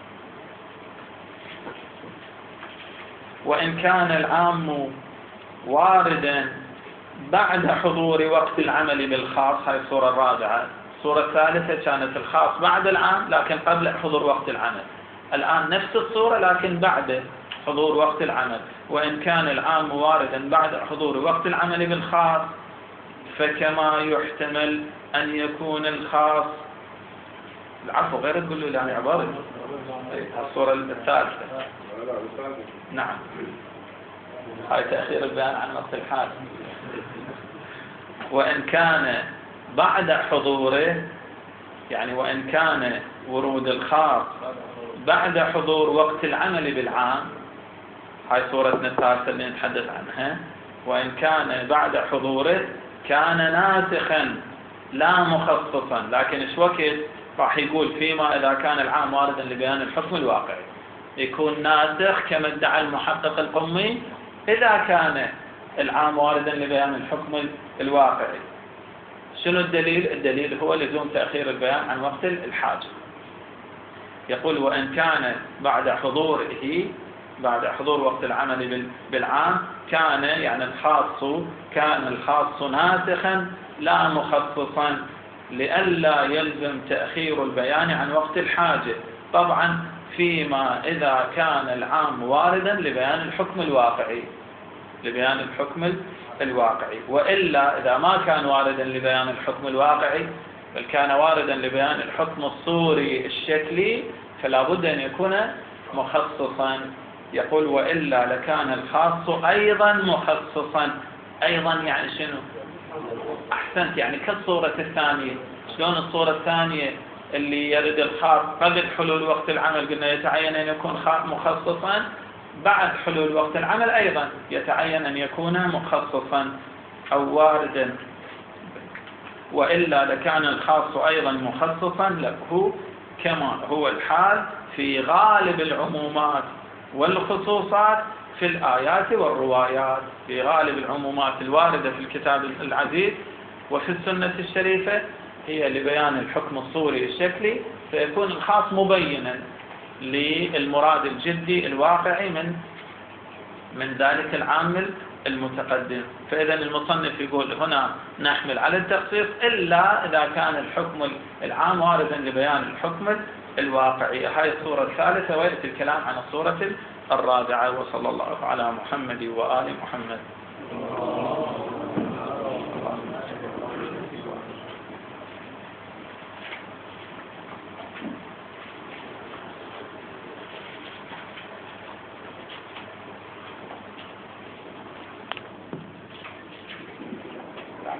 وإن كان العام واردا بعد حضور وقت العمل بالخاص. هاي الصورة الرابعة. الصورة الثالثة كانت الخاص بعد العام لكن قبل حضور وقت العمل. الآن نفس الصورة لكن بعد حضور وقت العمل. وإن كان العام واردا بعد حضور وقت العمل بالخاص، فكما يحتمل أن يكون الخاص. العفو، غير تقول له يعني عبارة. الصورة الثالثة. نعم، هاي تأخير البيان عن وقت الحال. وإن كان بعد حضوره، يعني وإن كان ورود الخاص بعد حضور وقت العمل بالعام. هاي صورتنا الثالثة اللي نتحدث عنها. وإن كان بعد حضوره كان ناسخا لا مخصصا. لكن ايش وقت راح يقول؟ فيما إذا كان العام واردا لبيان الحكم الواقعي يكون ناسخ كما ادعى المحقق القمي إذا كان العام واردا لبيان الحكم الواقعي. شنو الدليل؟ الدليل هو لزوم تأخير البيان عن وقت الحاجة. يقول: وإن كان بعد حضوره بعد حضور وقت العمل بالعام كان، يعني الخاص كان الخاص ناسخا لا مخصصا، لئلا يلزم تأخير البيان عن وقت الحاجة. طبعا فيما إذا كان العام واردا لبيان الحكم الواقعي لبيان الحكم الواقعي. وإلا إذا ما كان واردا لبيان الحكم الواقعي بل كان واردا لبيان الحكم الصوري الشكلي، فلا بد أن يكون مخصصا. يقول: وإلا لكان الخاص أيضا مخصصا. أيضا يعني شنو؟ أحسنت، يعني كالصورة الثانية. شلون الصورة الثانية اللي يرد الخاص قبل حلول وقت العمل قلنا يتعين أن يكون مخصصا، بعد حلول وقت العمل أيضا يتعين أن يكون مخصصا أو واردا. وإلا لكان الخاص أيضا مخصصا له كما هو الحال في غالب العمومات والخصوصات في الآيات والروايات، في غالب العمومات الواردة في الكتاب العزيز وفي السنة الشريفة هي لبيان الحكم الصوري الشكلي، فيكون الخاص مبينا للمراد الجدي الواقعي من من ذلك العامل المتقدم. فإذا المصنف يقول هنا نحمل على التخصيص إلا إذا كان الحكم العام واردا لبيان الحكم الواقعي. هاي الصورة الثالثة، ويأتي الكلام عن الصورة الرابعة. وصلى الله على محمد وآل محمد.